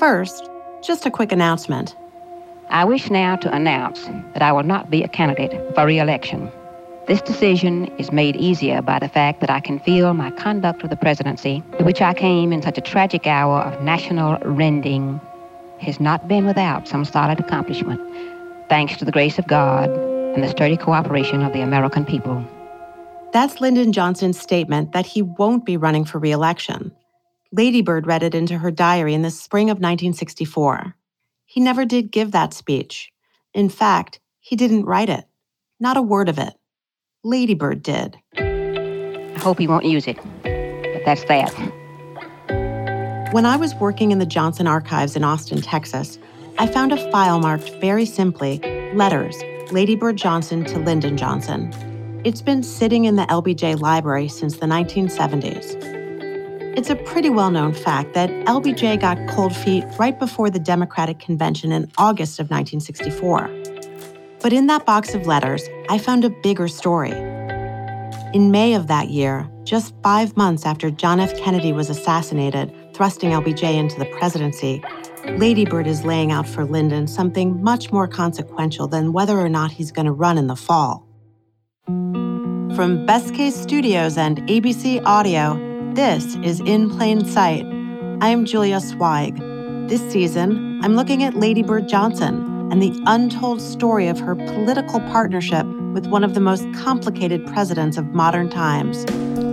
first, just a quick announcement. I wish now to announce that I will not be a candidate for re-election. This decision is made easier by the fact that I can feel my conduct of the presidency, to which I came in such a tragic hour of national rending, has not been without some solid accomplishment, thanks to the grace of God and the sturdy cooperation of the American people. That's Lyndon Johnson's statement that he won't be running for re-election. Lady Bird read it into her diary in the spring of 1964. He never did give that speech. In fact, he didn't write it. Not a word of it. Lady Bird did. I hope he won't use it, but that's that. When I was working in the Johnson archives in Austin, Texas, I found a file marked very simply, Letters, Lady Bird Johnson to Lyndon Johnson. It's been sitting in the LBJ library since the 1970s. It's a pretty well-known fact that LBJ got cold feet right before the Democratic Convention in August of 1964. But in that box of letters, I found a bigger story. In May of that year, just 5 months after John F. Kennedy was assassinated, thrusting LBJ into the presidency, Lady Bird is laying out for Lyndon something much more consequential than whether or not he's going to run in the fall. From Best Case Studios and ABC Audio, this is In Plain Sight. I'm Julia Zweig. This season, I'm looking at Lady Bird Johnson and the untold story of her political partnership with one of the most complicated presidents of modern times.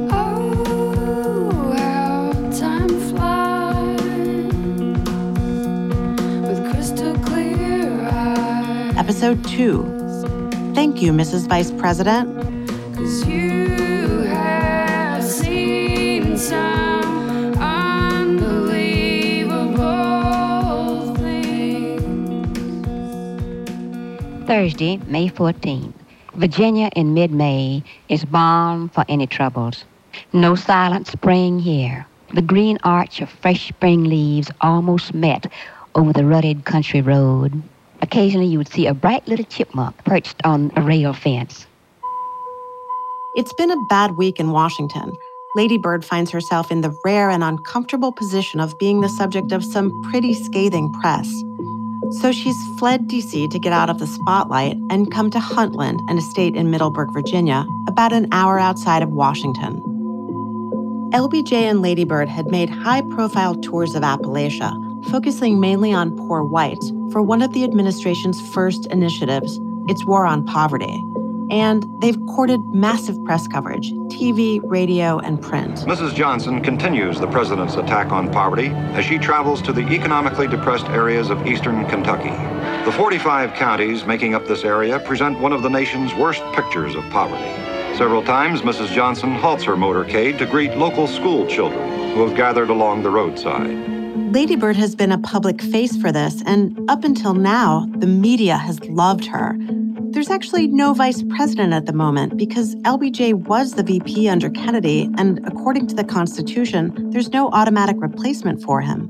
Oh, how time flies with crystal clear eyes. Episode 2. Thank you, Mrs. Vice President. 'Cause you have seen some unbelievable things. Thursday, May 14th. Virginia in mid-May is balm for any troubles. No silent spring here. The green arch of fresh spring leaves almost met over the rutted country road. Occasionally you would see a bright little chipmunk perched on a rail fence. It's been a bad week in Washington. Lady Bird finds herself in the rare and uncomfortable position of being the subject of some pretty scathing press. So she's fled D.C. to get out of the spotlight and come to Huntland, an estate in Middleburg, Virginia, about an hour outside of Washington. LBJ and Lady Bird had made high-profile tours of Appalachia, focusing mainly on poor whites for one of the administration's first initiatives, its war on poverty. And they've courted massive press coverage, TV, radio, and print. Mrs. Johnson continues the president's attack on poverty as she travels to the economically depressed areas of eastern Kentucky. The 45 counties making up this area present one of the nation's worst pictures of poverty. Several times, Mrs. Johnson halts her motorcade to greet local school children who have gathered along the roadside. Lady Bird has been a public face for this, and up until now, the media has loved her. There's actually no vice president at the moment because LBJ was the VP under Kennedy, and according to the Constitution, there's no automatic replacement for him.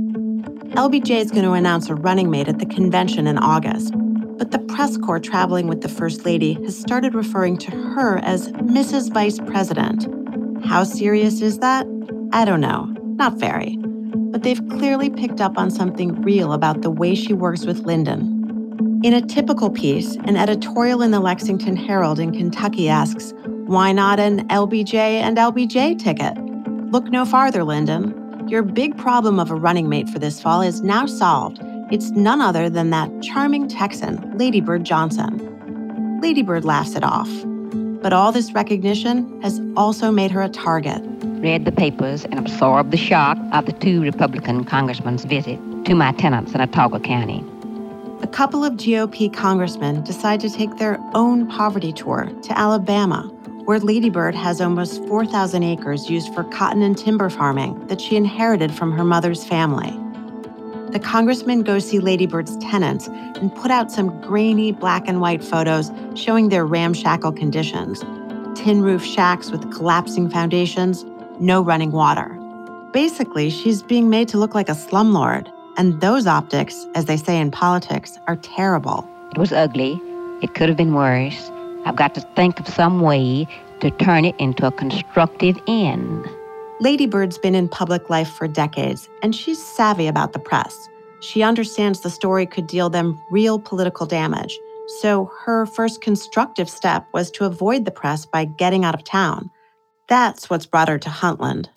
LBJ is going to announce a running mate at the convention in August, but the press corps traveling with the First Lady has started referring to her as Mrs. Vice President. How serious is that? I don't know. Not very. But they've clearly picked up on something real about the way she works with Lyndon. In a typical piece, an editorial in the Lexington Herald in Kentucky asks, why not an LBJ and LBJ ticket? Look no farther, Lyndon. Your big problem of a running mate for this fall is now solved. It's none other than that charming Texan, Lady Bird Johnson. Lady Bird laughs it off. But all this recognition has also made her a target. Read the papers and absorbed the shock of the 2 Republican congressmen's visit to my tenants in Autauga County. A couple of GOP congressmen decide to take their own poverty tour to Alabama, where Lady Bird has almost 4,000 acres used for cotton and timber farming that she inherited from her mother's family. The congressmen go see Lady Bird's tenants and put out some grainy black and white photos showing their ramshackle conditions. Tin roof shacks with collapsing foundations, no running water. Basically, she's being made to look like a slumlord. And those optics, as they say in politics, are terrible. It was ugly. It could have been worse. I've got to think of some way to turn it into a constructive end. Lady Bird's been in public life for decades, and she's savvy about the press. She understands the story could deal them real political damage. So her first constructive step was to avoid the press by getting out of town. That's what's brought her to Huntland.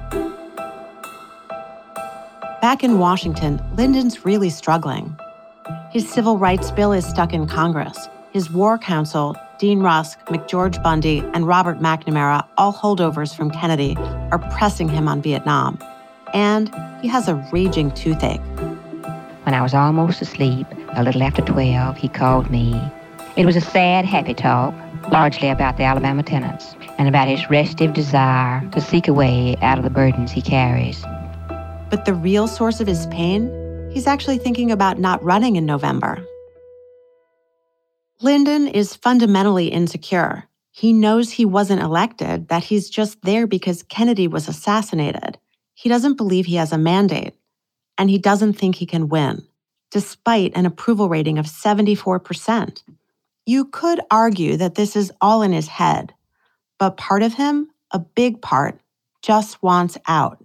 Back in Washington, Lyndon's really struggling. His civil rights bill is stuck in Congress. His war counsel, Dean Rusk, McGeorge Bundy, and Robert McNamara, all holdovers from Kennedy, are pressing him on Vietnam. And he has a raging toothache. When I was almost asleep, a little after 12, he called me. It was a sad, happy talk, largely about the Alabama tenants and about his restive desire to seek a way out of the burdens he carries. But the real source of his pain? He's actually thinking about not running in November. Lyndon is fundamentally insecure. He knows he wasn't elected, that he's just there because Kennedy was assassinated. He doesn't believe he has a mandate. And he doesn't think he can win, despite an approval rating of 74%. You could argue that this is all in his head, but part of him, a big part, just wants out.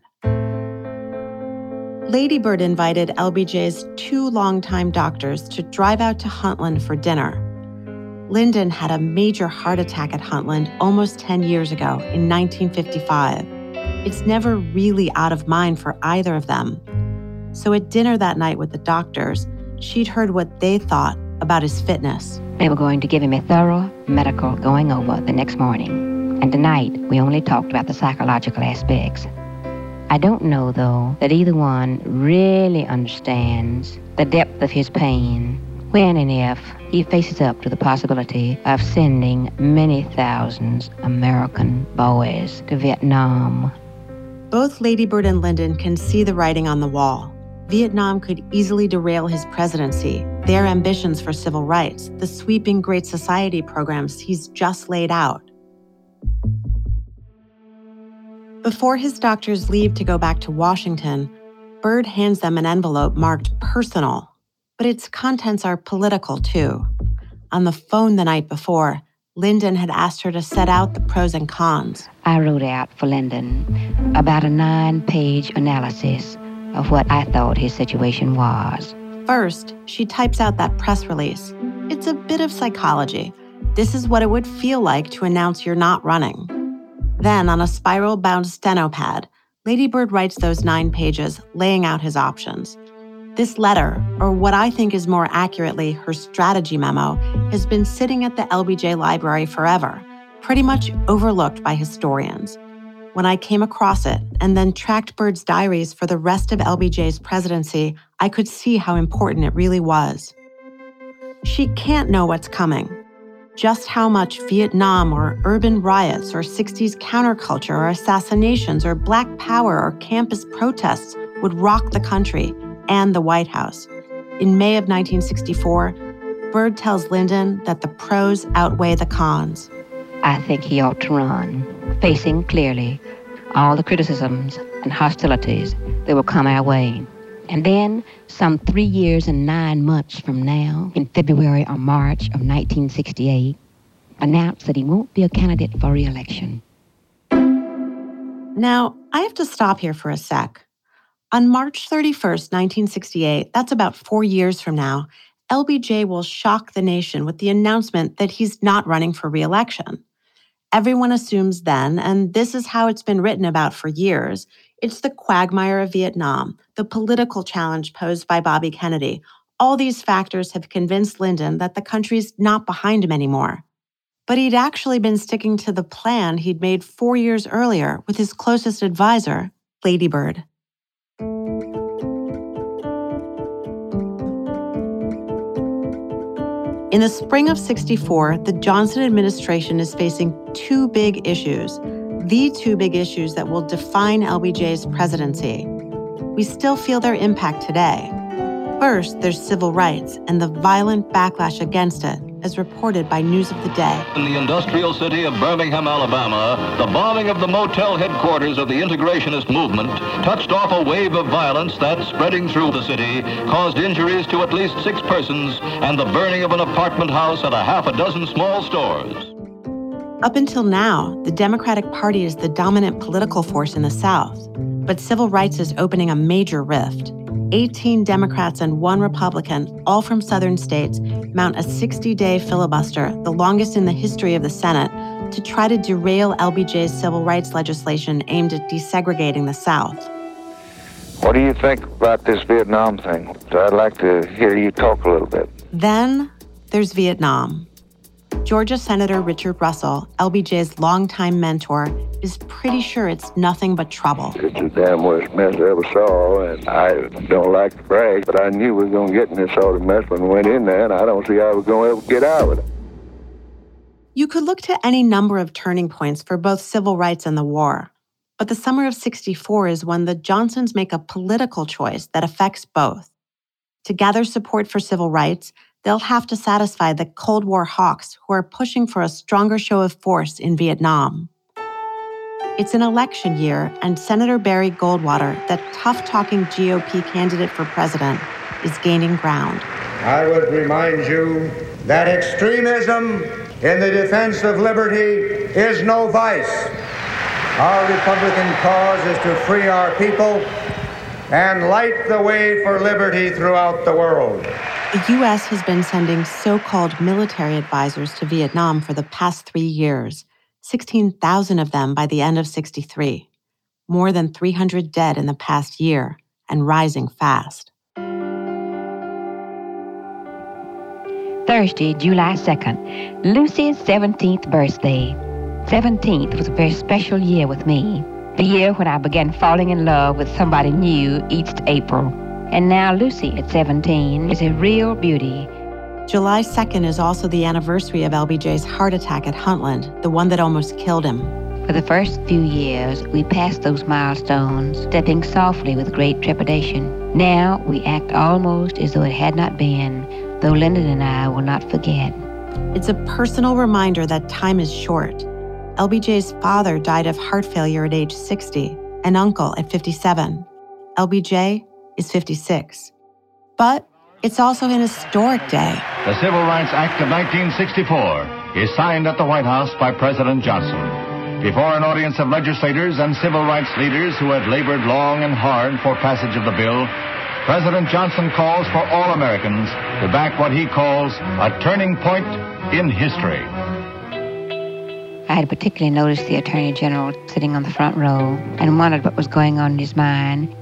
Lady Bird invited LBJ's 2 longtime doctors to drive out to Huntland for dinner. Lyndon had a major heart attack at Huntland almost 10 years ago in 1955. It's never really out of mind for either of them. So at dinner that night with the doctors, she'd heard what they thought about his fitness. They were going to give him a thorough medical going over the next morning. And tonight, we only talked about the psychological aspects. I don't know, though, that either one really understands the depth of his pain when and if he faces up to the possibility of sending many thousands American boys to Vietnam. Both Lady Bird and Lyndon can see the writing on the wall. Vietnam could easily derail his presidency, their ambitions for civil rights, the sweeping Great Society programs he's just laid out. Before his doctors leave to go back to Washington, Bird hands them an envelope marked personal, but its contents are political too. On the phone the night before, Lyndon had asked her to set out the pros and cons. I wrote out for Lyndon about a 9-page analysis of what I thought his situation was. First, she types out that press release. It's a bit of psychology. This is what it would feel like to announce you're not running. Then, on a spiral-bound steno pad, Lady Bird writes those 9 pages, laying out his options. This letter, or what I think is more accurately her strategy memo, has been sitting at the LBJ library forever, pretty much overlooked by historians. When I came across it and then tracked Bird's diaries for the rest of LBJ's presidency, I could see how important it really was. She can't know what's coming. Just how much Vietnam or urban riots or 60s counterculture or assassinations or black power or campus protests would rock the country and the White House. In May of 1964, Bird tells Lyndon that the pros outweigh the cons. I think he ought to run, facing clearly all the criticisms and hostilities that will come our way. And then, some 3 years and 9 months from now, in February or March of 1968, announce that he won't be a candidate for re-election. Now, I have to stop here for a sec. On March 31st, 1968, that's about 4 years from now, LBJ will shock the nation with the announcement that he's not running for re-election. Everyone assumes then, and this is how it's been written about for years, it's the quagmire of Vietnam, the political challenge posed by Bobby Kennedy. All these factors have convinced Lyndon that the country's not behind him anymore. But he'd actually been sticking to the plan he'd made 4 years earlier with his closest advisor, Lady Bird. In the spring of '64, the Johnson administration is facing 2 big issues, the 2 big issues that will define LBJ's presidency. We still feel their impact today. First, there's civil rights and the violent backlash against it, as reported by News of the Day. In the industrial city of Birmingham, Alabama, the bombing of the motel headquarters of the integrationist movement touched off a wave of violence that, spreading through the city, caused injuries to at least 6 persons and the burning of an apartment house and a half a dozen small stores. Up until now, the Democratic Party is the dominant political force in the South, but civil rights is opening a major rift. 18 Democrats and 1 Republican, all from southern states, mount a 60-day filibuster, the longest in the history of the Senate, to try to derail LBJ's civil rights legislation aimed at desegregating the South. What do you think about this Vietnam thing? I'd like to hear you talk a little bit. Then there's Vietnam. Georgia Senator Richard Russell, LBJ's longtime mentor, is pretty sure it's nothing but trouble. It's the damn worst mess I ever saw, and I don't like to brag, but I knew we were going to get in this sort of mess when we went in there, and I don't see how we're going to ever get out of it. You could look to any number of turning points for both civil rights and the war. But the summer of '64 is when the Johnsons make a political choice that affects both. To gather support for civil rights, they'll have to satisfy the Cold War hawks who are pushing for a stronger show of force in Vietnam. It's an election year, and Senator Barry Goldwater, that tough-talking GOP candidate for president, is gaining ground. I would remind you that extremism in the defense of liberty is no vice. Our Republican cause is to free our people and light the way for liberty throughout the world. The U.S. has been sending so-called military advisors to Vietnam for the past 3 years, 16,000 of them by the end of '63. More than 300 dead in the past year, and rising fast. Thursday, July 2nd, Lucy's 17th birthday. 17th was a very special year with me. The year when I began falling in love with somebody new each April. And now Lucy, at 17, is a real beauty. July 2nd is also the anniversary of LBJ's heart attack at Huntland, the one that almost killed him. For the first few years, we passed those milestones, stepping softly with great trepidation. Now we act almost as though it had not been, though Lyndon and I will not forget. It's a personal reminder that time is short. LBJ's father died of heart failure at age 60, an uncle at 57. LBJ is 56. But it's also an historic day. The Civil Rights Act of 1964 is signed at the White House by President Johnson. Before an audience of legislators and civil rights leaders who had labored long and hard for passage of the bill, President Johnson calls for all Americans to back what he calls a turning point in history. I had particularly noticed the Attorney General sitting on the front row and wondered what was going on in his mind.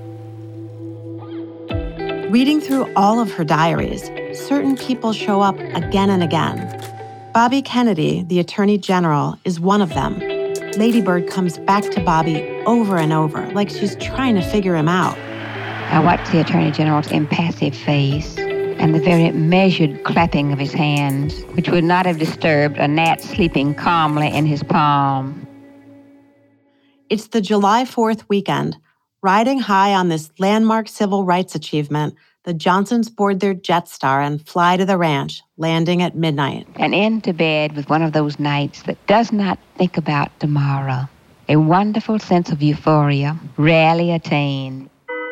Reading through all of her diaries, certain people show up again and again. Bobby Kennedy, the Attorney General, is one of them. Lady Bird comes back to Bobby over and over, like she's trying to figure him out. I watched the Attorney General's impassive face and the very measured clapping of his hands, which would not have disturbed a gnat sleeping calmly in his palm. It's the July 4th weekend. Riding high on this landmark civil rights achievement, the Johnsons board their Jetstar and fly to the ranch, landing at midnight. And into bed with one of those nights that does not think about tomorrow. A wonderful sense of euphoria, rarely attained.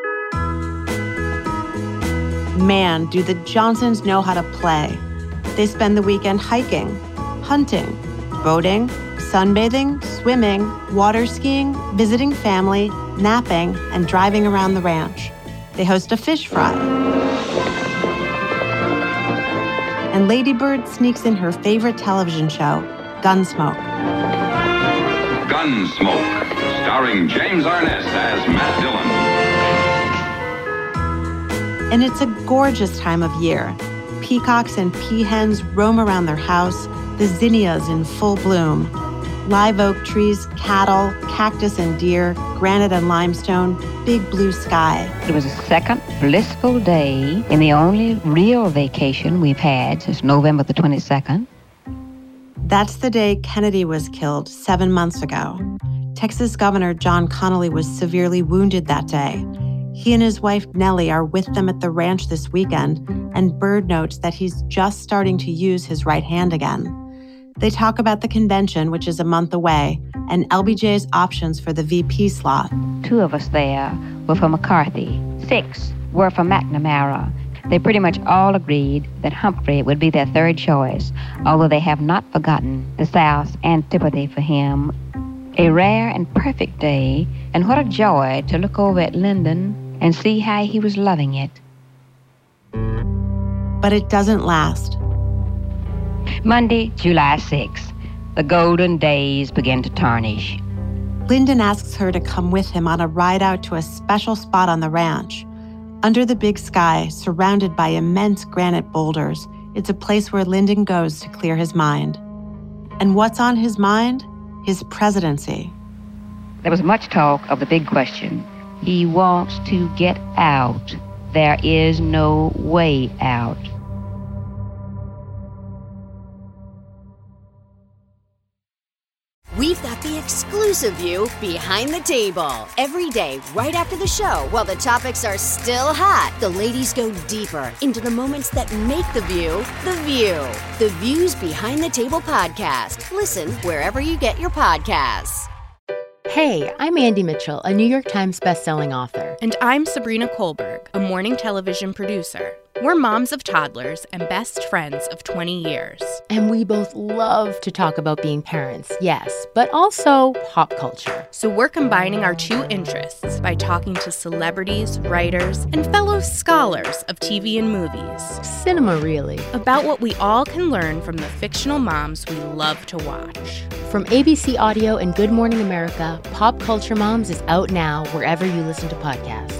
Man, do the Johnsons know how to play. They spend the weekend hiking, hunting, boating, sunbathing, swimming, water skiing, visiting family, napping, and driving around the ranch. They host a fish fry. And Lady Bird sneaks in her favorite television show, Gunsmoke. Gunsmoke, starring James Arness as Matt Dillon. And it's a gorgeous time of year. Peacocks and peahens roam around their house, the zinnias in full bloom. Live oak trees, cattle, cactus and deer, granite and limestone, big blue sky. It was a second blissful day in the only real vacation we've had since November the 22nd. That's the day Kennedy was killed 7 months ago. Texas Governor John Connally was severely wounded that day. He and his wife Nellie are with them at the ranch this weekend, and Bird notes that he's just starting to use his right hand again. They talk about the convention, which is a month away, and LBJ's options for the VP slot. 2 of us there were for McCarthy. 6 were for McNamara. They pretty much all agreed that Humphrey would be their third choice, although they have not forgotten the South's antipathy for him. A rare and perfect day, and what a joy to look over at Lyndon and see how he was loving it. But it doesn't last. Monday, July 6th. The golden days begin to tarnish. Lyndon asks her to come with him on a ride out to a special spot on the ranch. Under the big sky, surrounded by immense granite boulders, it's a place where Lyndon goes to clear his mind. And what's on his mind? His presidency. There was much talk of the big question. He wants to get out. There is no way out. We've got the exclusive view behind the table. Every day, right after the show, while the topics are still hot, the ladies go deeper into the moments that make the View the View. The Views Behind the Table podcast. Listen wherever you get your podcasts. Hey, I'm Andy Mitchell, a New York Times bestselling author. And I'm Sabrina Kohlberg, a morning television producer. We're moms of toddlers and best friends of 20 years. And we both love to talk about being parents, yes, but also pop culture. So we're combining our two interests by talking to celebrities, writers, and fellow scholars of TV and movies. Cinema, really. About what we all can learn from the fictional moms we love to watch. From ABC Audio and Good Morning America, Pop Culture Moms is out now wherever you listen to podcasts.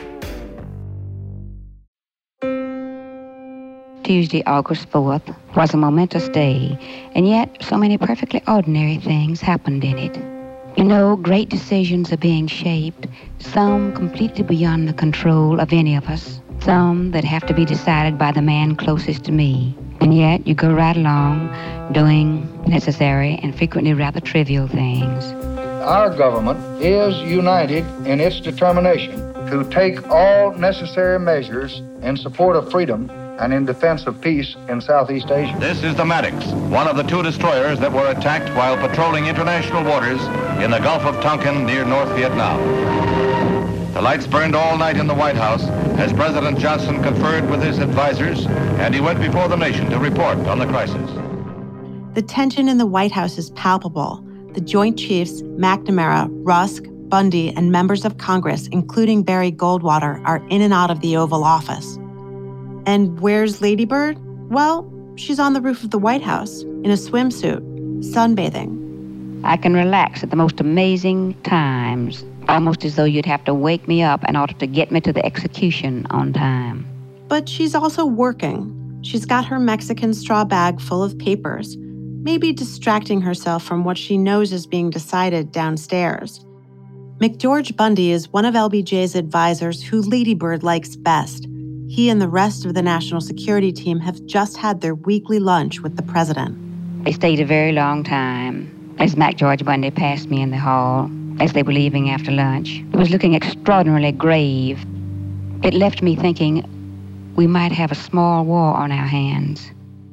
Tuesday, August 4th, was a momentous day, and yet so many perfectly ordinary things happened in it. You know, great decisions are being shaped, some completely beyond the control of any of us, some that have to be decided by the man closest to me. And yet you go right along doing necessary and frequently rather trivial things. Our government is united in its determination to take all necessary measures in support of freedom and in defense of peace in Southeast Asia. This is the Maddox, one of the two destroyers that were attacked while patrolling international waters in the Gulf of Tonkin near North Vietnam. The lights burned all night in the White House as President Johnson conferred with his advisors, and he went before the nation to report on the crisis. The tension in the White House is palpable. The Joint Chiefs, McNamara, Rusk, Bundy, and members of Congress, including Barry Goldwater, are in and out of the Oval Office. And where's Lady Bird? Well, she's on the roof of the White House in a swimsuit, sunbathing. I can relax at the most amazing times, almost as though you'd have to wake me up in order to get me to the execution on time. But she's also working. She's got her Mexican straw bag full of papers, maybe distracting herself from what she knows is being decided downstairs. McGeorge Bundy is one of LBJ's advisors who Lady Bird likes best. He and the rest of the national security team have just had their weekly lunch with the president. They stayed a very long time. As McGeorge Bundy passed me in the hall, as they were leaving after lunch, he was looking extraordinarily grave. It left me thinking we might have a small war on our hands.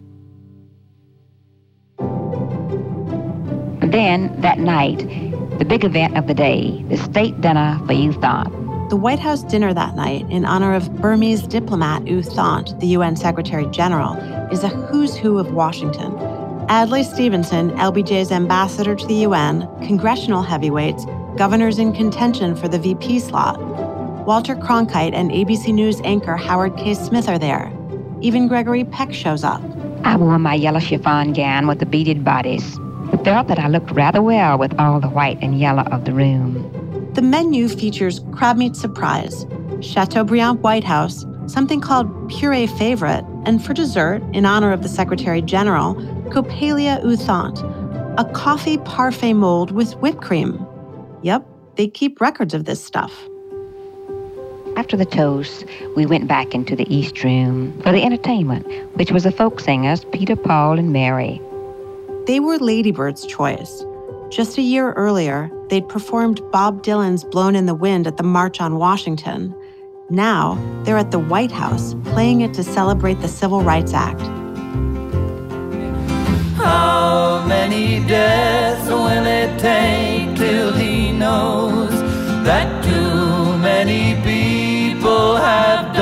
But then, that night, the big event of the day, the state dinner for U Thant. The White House dinner that night, in honor of Burmese diplomat U Thant, the UN Secretary General, is a who's who of Washington. Adlai Stevenson, LBJ's ambassador to the UN, congressional heavyweights, governors in contention for the VP slot. Walter Cronkite and ABC News anchor Howard K. Smith are there. Even Gregory Peck shows up. I wore my yellow chiffon gown with the beaded bodice, but felt that I looked rather well with all the white and yellow of the room. The menu features crab meat surprise, Chateaubriand White House, something called puree favorite, and for dessert, in honor of the Secretary General, Coppelia U Thant, a coffee parfait mold with whipped cream. Yep, they keep records of this stuff. After the toast, we went back into the East Room for the entertainment, which was the folk singers Peter, Paul, and Mary. They were Lady Bird's choice. Just a year earlier, they'd performed Bob Dylan's Blown in the Wind at the March on Washington. Now, they're at the White House, playing it to celebrate the Civil Rights Act. How many deaths will it take till he knows that too many people have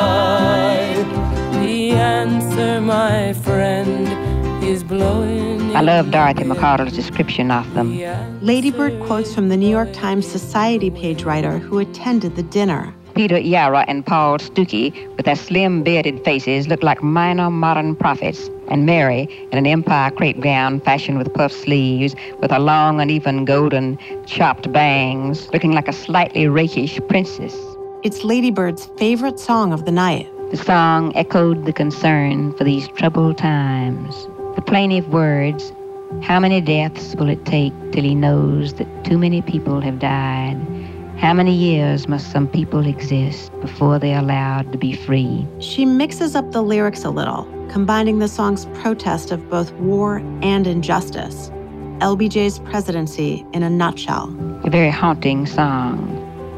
died? The answer, my friend, is blowing I love Dorothy McCardle's description of them. Lady Bird quotes from the New York Times Society page writer who attended the dinner. Peter Yarra and Paul Stuckey, with their slim, bearded faces, looked like minor modern prophets, and Mary, in an empire crepe gown fashioned with puff sleeves, with her long, uneven, golden, chopped bangs, looking like a slightly rakish princess. It's Lady Bird's favorite song of the night. The song echoed the concern for these troubled times. The plaintive words, "How many deaths will it take till he knows that too many people have died? How many years must some people exist before they're allowed to be free?" She mixes up the lyrics a little, combining the song's protest of both war and injustice. LBJ's presidency in a nutshell. A very haunting song.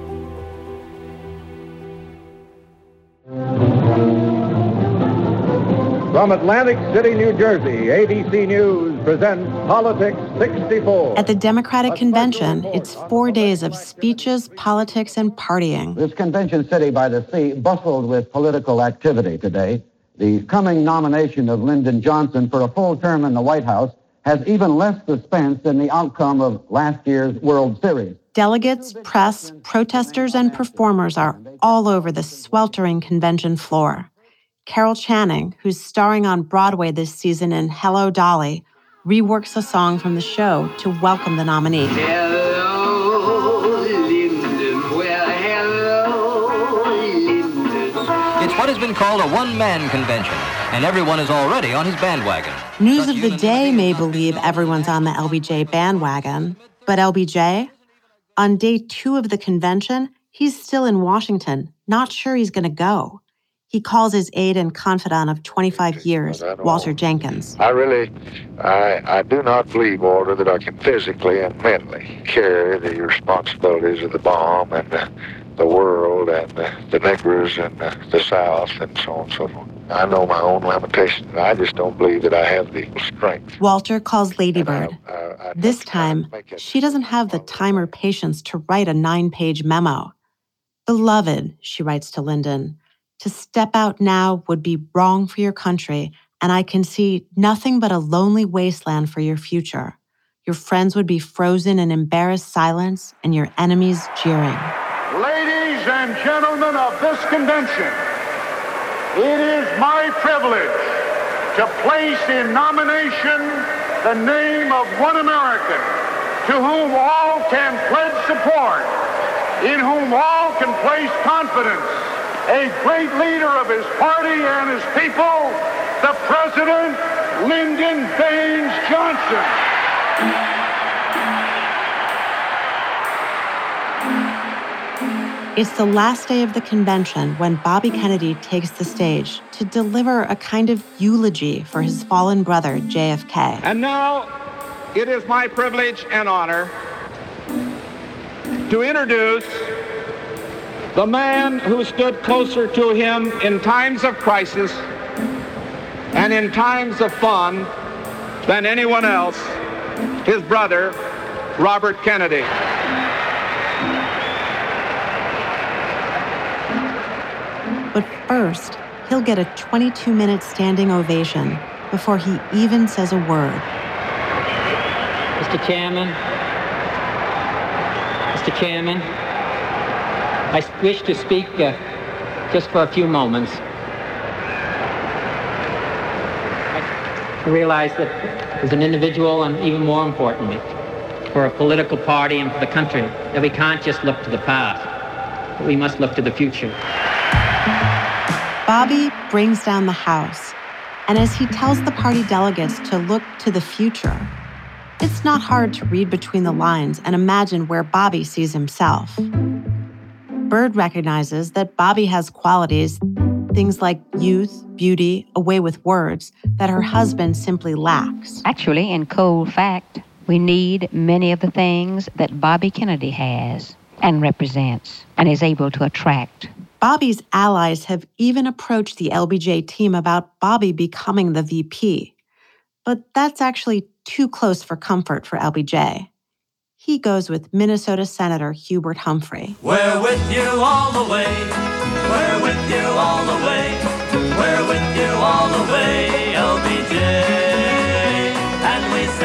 From Atlantic City, New Jersey, ABC News presents Politics 64. At the Democratic Convention, it's 4 days of speeches, politics, and partying. This convention city by the sea bustled with political activity today. The coming nomination of Lyndon Johnson for a full term in the White House has even less suspense than the outcome of last year's World Series. Delegates, press, protesters, and performers are all over the sweltering convention floor. Carol Channing, who's starring on Broadway this season in Hello, Dolly, reworks a song from the show to welcome the nominee. Hello, Lyndon. Well, hello, Lyndon. It's what has been called a one-man convention, and everyone is already on his bandwagon. News of the Day may believe everyone's on the LBJ bandwagon, but LBJ? On day 2 of the convention, he's still in Washington, not sure he's going to go. He calls his aide and confidant of 25 years, Walter Jenkins. I do not believe, Walter, that I can physically and mentally carry the responsibilities of the bomb and the world and the niggers and the South and so on and so forth. I know my own limitations. I just don't believe that I have the strength. Walter calls Lady Bird. This time, she doesn't have the time or patience to write a 9-page memo. "Beloved," she writes to Lyndon, "to step out now would be wrong for your country, and I can see nothing but a lonely wasteland for your future. Your friends would be frozen in embarrassed silence, and your enemies jeering." Ladies and gentlemen of this convention, it is my privilege to place in nomination the name of one American to whom all can pledge support, in whom all can place confidence, a great leader of his party and his people, the President, Lyndon Baines Johnson. It's the last day of the convention when Bobby Kennedy takes the stage to deliver a kind of eulogy for his fallen brother, JFK. And now, it is my privilege and honor to introduce the man who stood closer to him in times of crisis and in times of fun than anyone else, his brother, Robert Kennedy. But first, he'll get a 22-minute standing ovation before he even says a word. Mr. Chairman, I wish to speak just for a few moments. I realize that as an individual, and even more importantly, for a political party and for the country, that we can't just look to the past, but we must look to the future. Bobby brings down the House, and as he tells the party delegates to look to the future, it's not hard to read between the lines and imagine where Bobby sees himself. Bird recognizes that Bobby has qualities, things like youth, beauty, a way with words, that her husband simply lacks. Actually, in cold fact, we need many of the things that Bobby Kennedy has and represents and is able to attract. Bobby's allies have even approached the LBJ team about Bobby becoming the VP. But that's actually too close for comfort for LBJ. He goes with Minnesota Senator Hubert Humphrey. We're with you all the way. We're with you all the way. We're with you all the way, LBJ. And we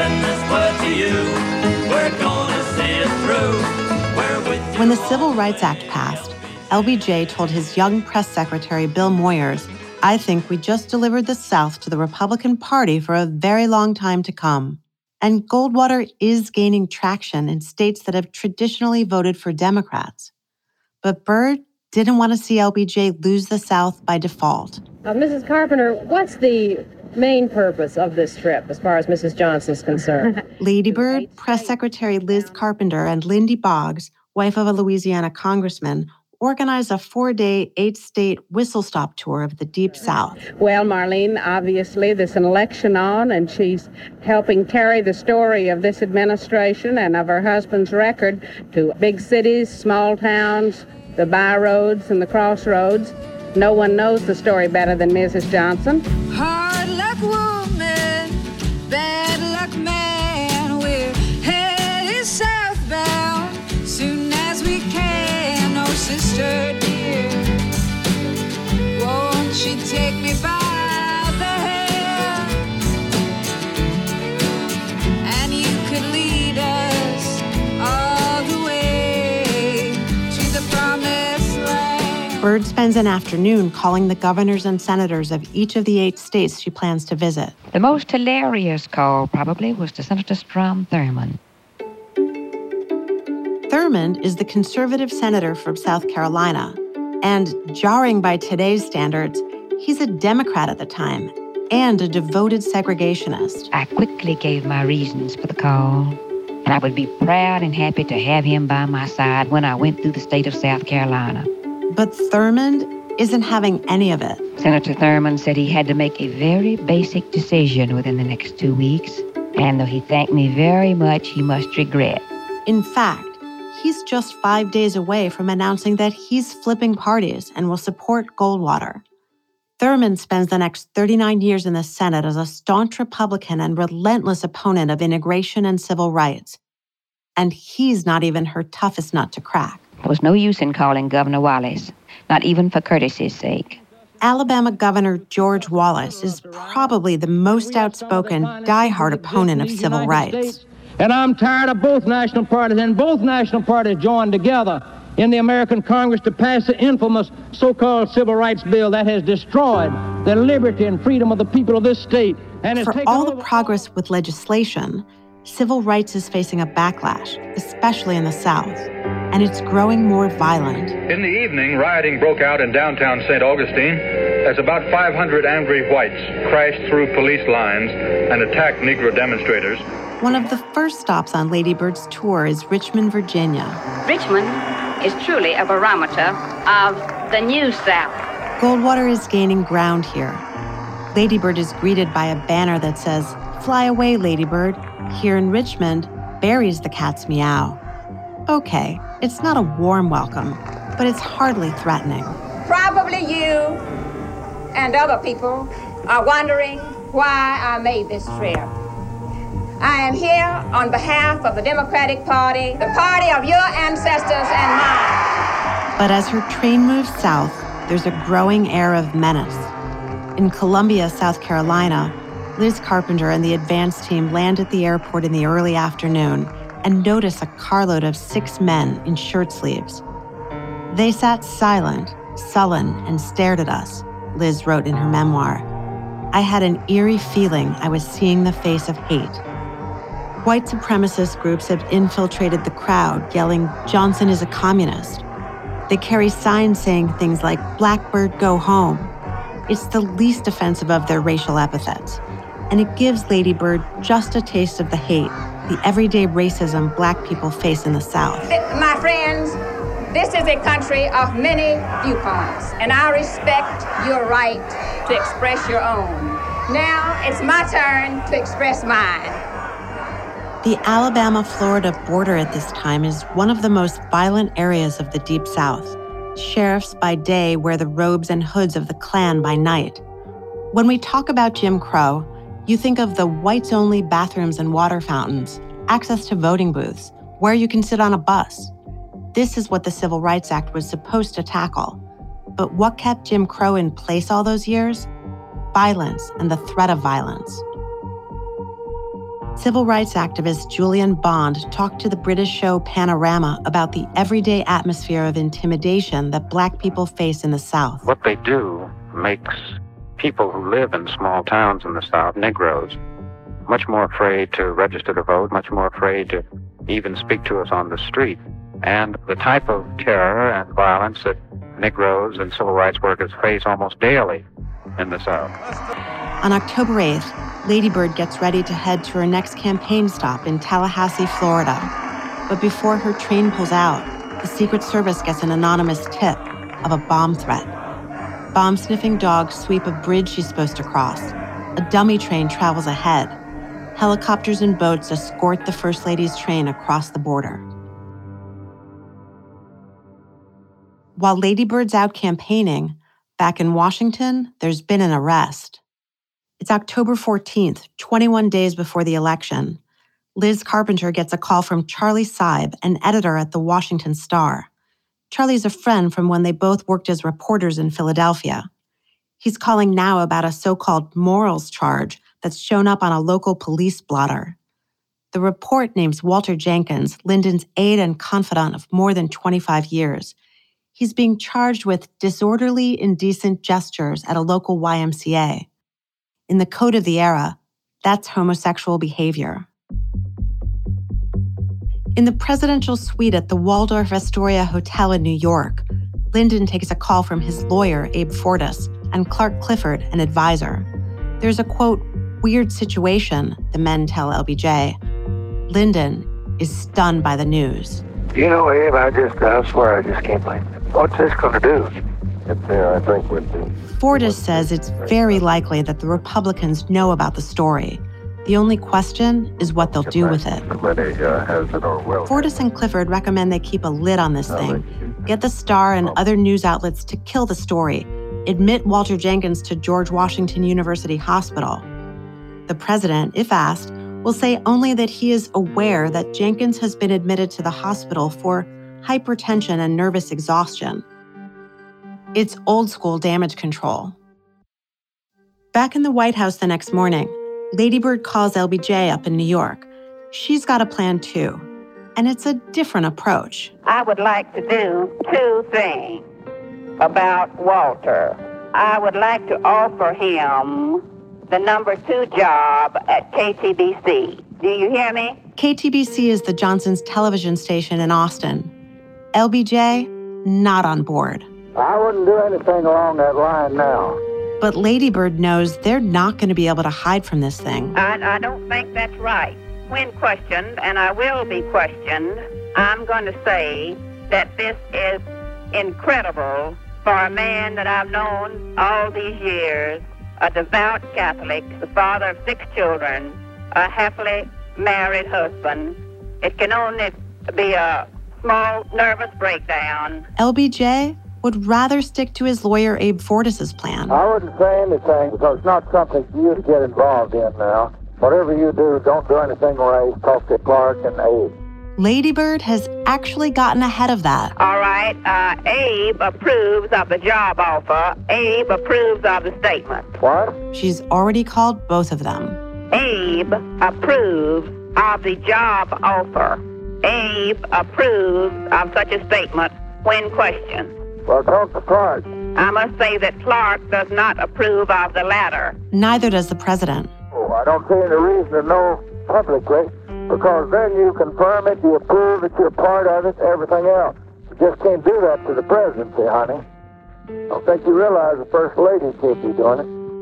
you. We're gonna see it through. We're with you. When the Civil Rights Act passed, LBJ told his young press secretary, Bill Moyers, "I think we just delivered the South to the Republican Party for a very long time to come." And Goldwater is gaining traction in states that have traditionally voted for Democrats. But Byrd didn't want to see LBJ lose the South by default. Mrs. Carpenter, what's the main purpose of this trip as far as Mrs. Johnson's concerned? Lady Byrd, Press Secretary Liz Carpenter, and Lindy Boggs, wife of a Louisiana congressman, organized a 4-day, 8-state whistle-stop tour of the Deep South. Well, Marlene, obviously there's an election on, and she's helping carry the story of this administration and of her husband's record to big cities, small towns, the byroads and the crossroads. No one knows the story better than Mrs. Johnson. Hard luck woman, bad luck man, we're headed southbound soon as we can. Oh, sister dear, won't you take me by the hand? And you could lead us all the way to the promised land. Byrd spends an afternoon calling the governors and senators of each of the 8 states she plans to visit. The most hilarious call probably was to Senator Strom Thurmond. Thurmond is the conservative senator from South Carolina, and jarring by today's standards, he's a Democrat at the time and a devoted segregationist. I quickly gave my reasons for the call, and I would be proud and happy to have him by my side when I went through the state of South Carolina. But Thurmond isn't having any of it. Senator Thurmond said he had to make a very basic decision within the next 2 weeks, and though he thanked me very much, he must regret. In fact, he's just 5 days away from announcing that he's flipping parties and will support Goldwater. Thurmond spends the next 39 years in the Senate as a staunch Republican and relentless opponent of integration and civil rights. And he's not even her toughest nut to crack. There was no use in calling Governor Wallace, not even for courtesy's sake. Alabama Governor George Wallace is probably the most outspoken, diehard opponent of civil rights. And I'm tired of both national parties, and both national parties joined together in the American Congress to pass the infamous so-called civil rights bill that has destroyed the liberty and freedom of the people of this state. And for all the progress with legislation, civil rights is facing a backlash, especially in the South, and it's growing more violent. In the evening, rioting broke out in downtown St. Augustine as about 500 angry whites crashed through police lines and attacked Negro demonstrators. One of the first stops on Lady Bird's tour is Richmond, Virginia. Richmond is truly a barometer of the New South. Goldwater is gaining ground here. Lady Bird is greeted by a banner that says, "Fly away, Lady Bird. Here in Richmond, Barry's the cat's meow." Okay, it's not a warm welcome, but it's hardly threatening. Probably you and other people are wondering why I made this trip. I am here on behalf of the Democratic Party, the party of your ancestors and mine. But as her train moves south, there's a growing air of menace. In Columbia, South Carolina, Liz Carpenter and the advance team land at the airport in the early afternoon and notice a carload of 6 men in shirt sleeves. They sat silent, sullen, and stared at us, Liz wrote in her memoir. I had an eerie feeling I was seeing the face of hate. White supremacist groups have infiltrated the crowd, yelling, "Johnson is a communist." They carry signs saying things like, "Blackbird, go home." It's the least offensive of their racial epithets, and it gives Lady Bird just a taste of the hate, the everyday racism Black people face in the South. My friends, this is a country of many viewpoints, and I respect your right to express your own. Now it's my turn to express mine. The Alabama-Florida border at this time is one of the most violent areas of the Deep South. Sheriffs by day wear the robes and hoods of the Klan by night. When we talk about Jim Crow, you think of the whites-only bathrooms and water fountains, access to voting booths, where you can sit on a bus. This is what the Civil Rights Act was supposed to tackle. But what kept Jim Crow in place all those years? Violence and the threat of violence. Civil rights activist Julian Bond talked to the British show Panorama about the everyday atmosphere of intimidation that Black people face in the South. What they do makes people who live in small towns in the South, Negroes, much more afraid to register to vote, much more afraid to even speak to us on the street. And the type of terror and violence that Negroes and civil rights workers face almost daily in the South. On October 8th, Lady Bird gets ready to head to her next campaign stop in Tallahassee, Florida. But before her train pulls out, the Secret Service gets an anonymous tip of a bomb threat. Bomb-sniffing dogs sweep a bridge she's supposed to cross. A dummy train travels ahead. Helicopters and boats escort the First Lady's train across the border. While Lady Bird's out campaigning, back in Washington, there's been an arrest. It's October 14th, 21 days before the election. Liz Carpenter gets a call from Charlie Seib, an editor at the Washington Star. Charlie's a friend from when they both worked as reporters in Philadelphia. He's calling now about a so-called morals charge that's shown up on a local police blotter. The report names Walter Jenkins, Lyndon's aide and confidant of more than 25 years. He's being charged with disorderly, indecent gestures at a local YMCA. In the code of the era, that's homosexual behavior. In the presidential suite at the Waldorf Astoria Hotel in New York, Lyndon takes a call from his lawyer, Abe Fortas, and Clark Clifford, an advisor. There's a, quote, weird situation, the men tell LBJ. Lyndon is stunned by the news. You know, Abe, I swear I just can't believe it. What's this going to do? It's there, I think, with the... Fortas says it's very likely that the Republicans know about the story. The only question is what they'll do with it. Fortas and Clifford recommend they keep a lid on this thing, get the Star and other news outlets to kill the story, admit Walter Jenkins to George Washington University Hospital. The president, if asked, will say only that he is aware that Jenkins has been admitted to the hospital for hypertension and nervous exhaustion. It's old-school damage control. Back in the White House the next morning, Lady Bird calls LBJ up in New York. She's got a plan too, and it's a different approach. I would like to do two things about Walter. I would like to offer him the number 2 job at KTBC. Do you hear me? KTBC is the Johnsons' television station in Austin. LBJ, not on board. I wouldn't do anything along that line now. But Lady Bird knows they're not going to be able to hide from this thing. I don't think that's right. When questioned, and I will be questioned, I'm going to say that this is incredible for a man that I've known all these years, a devout Catholic, the father of 6 children, a happily married husband. It can only be a small nervous breakdown. LBJ would rather stick to his lawyer Abe Fortas' plan. I wouldn't say anything because it's not something for you to get involved in now. Whatever you do, don't do anything where I talk to Clark and Abe. Lady Bird has actually gotten ahead of that. All right, Abe approves of the job offer. Abe approves of the statement. What? She's already called both of them. Abe approves of the job offer. Abe approves of such a statement when questioned. Well, talk to Clark. I must say that Clark does not approve of the latter. Neither does the president. Oh, I don't see any reason to know publicly, because then you confirm it, you approve that you're part of it, everything else. You just can't do that to the presidency, honey. I don't think you realize the First Lady can't be doing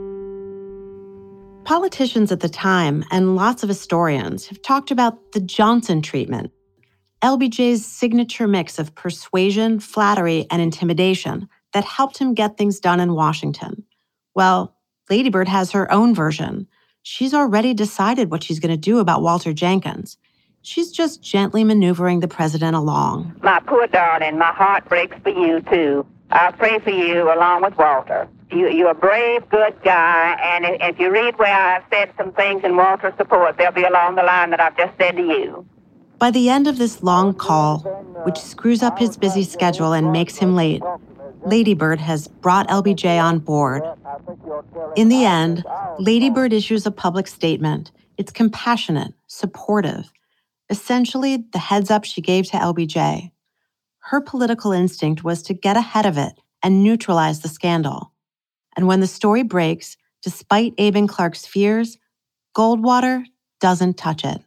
it. Politicians at the time, and lots of historians, have talked about the Johnson treatment, LBJ's signature mix of persuasion, flattery, and intimidation that helped him get things done in Washington. Well, Lady Bird has her own version. She's already decided what she's going to do about Walter Jenkins. She's just gently maneuvering the president along. My poor darling, my heart breaks for you, too. I pray for you along with Walter. You're a brave, good guy, and if you read where I've said some things in Walter's support, they'll be along the line that I've just said to you. By the end of this long call, which screws up his busy schedule and makes him late, Lady Bird has brought LBJ on board. In the end, Lady Bird issues a public statement. It's compassionate, supportive, essentially the heads up she gave to LBJ. Her political instinct was to get ahead of it and neutralize the scandal. And when the story breaks, despite Aben Clark's fears, Goldwater doesn't touch it.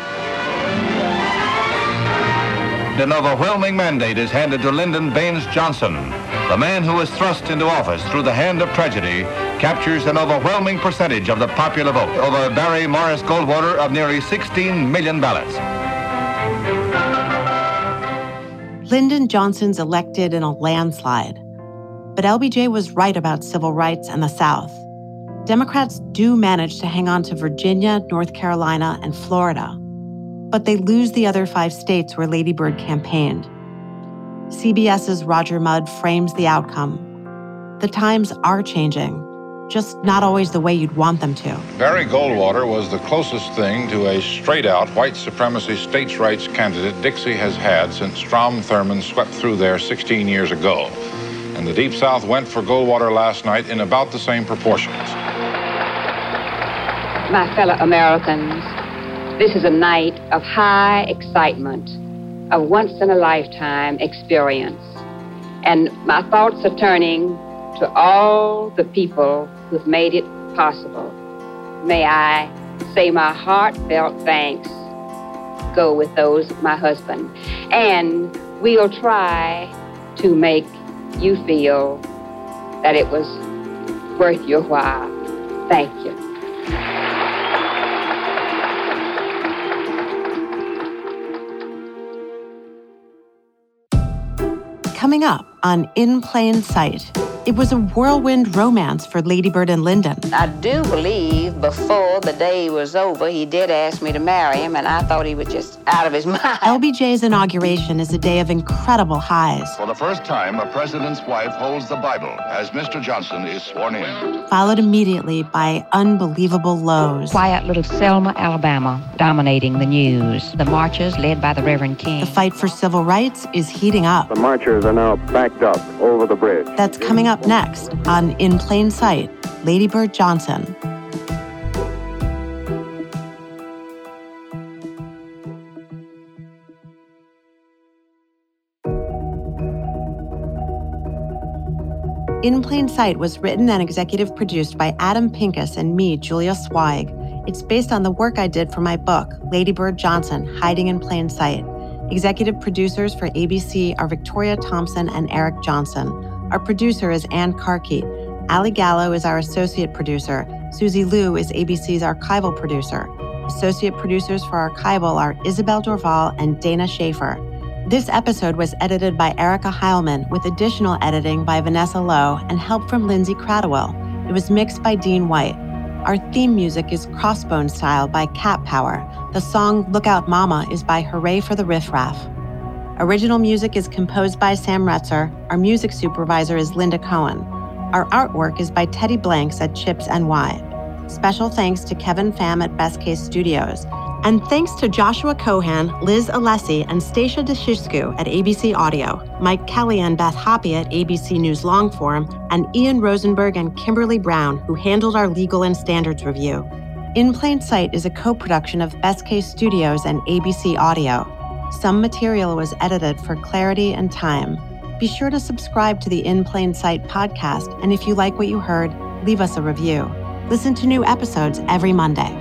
An overwhelming mandate is handed to Lyndon Baines Johnson. The man who was thrust into office through the hand of tragedy captures an overwhelming percentage of the popular vote over Barry Morris Goldwater of nearly 16 million ballots. Lyndon Johnson's elected in a landslide. But LBJ was right about civil rights and the South. Democrats do manage to hang on to Virginia, North Carolina, and Florida. But they lose the other 5 states where Lady Bird campaigned. CBS's Roger Mudd frames the outcome. The times are changing, just not always the way you'd want them to. Barry Goldwater was the closest thing to a straight-out white supremacy states' rights candidate Dixie has had since Strom Thurmond swept through there 16 years ago. And the Deep South went for Goldwater last night in about the same proportions. My fellow Americans, this is a night of high excitement, a once-in-a-lifetime experience. And my thoughts are turning to all the people who've made it possible. May I say my heartfelt thanks go with those of my husband. And we'll try to make you feel that it was worth your while. Thank you. Coming up on In Plain Sight, it was a whirlwind romance for Lady Bird and Lyndon. I do believe before the day was over, he did ask me to marry him, and I thought he was just out of his mind. LBJ's inauguration is a day of incredible highs. For the first time, a president's wife holds the Bible as Mr. Johnson is sworn in. Followed immediately by unbelievable lows. Quiet little Selma, Alabama, dominating the news. The marchers led by the Reverend King. The fight for civil rights is heating up. The marchers are now backed up over the bridge. That's coming up next on In Plain Sight, Lady Bird Johnson. In Plain Sight was written and executive produced by Adam Pincus and me, Julia Zweig. It's based on the work I did for my book, Lady Bird Johnson, Hiding in Plain Sight. Executive producers for ABC are Victoria Thompson and Eric Johnson. Our producer is Ann Carkeet. Ali Gallo is our associate producer. Susie Liu is ABC's archival producer. Associate producers for Archival are Isabel Dorval and Dana Schaefer. This episode was edited by Erica Heilman with additional editing by Vanessa Lowe and help from Lindsay Cradwell. It was mixed by Dean White. Our theme music is Crossbone Style by Cat Power. The song Look Out Mama is by Hooray for the Riff Raff. Original music is composed by Sam Retzer. Our music supervisor is Linda Cohen. Our artwork is by Teddy Blanks at Chips NY. Special thanks to Kevin Pham at Best Case Studios. And thanks to Joshua Cohan, Liz Alessi, and Stacia Deshishku at ABC Audio, Mike Kelly and Beth Hoppe at ABC News Longform, and Ian Rosenberg and Kimberly Brown, who handled our legal and standards review. In Plain Sight is a co-production of Best Case Studios and ABC Audio. Some material was edited for clarity and time. Be sure to subscribe to the In Plain Sight podcast, and if you like what you heard, leave us a review. Listen to new episodes every Monday.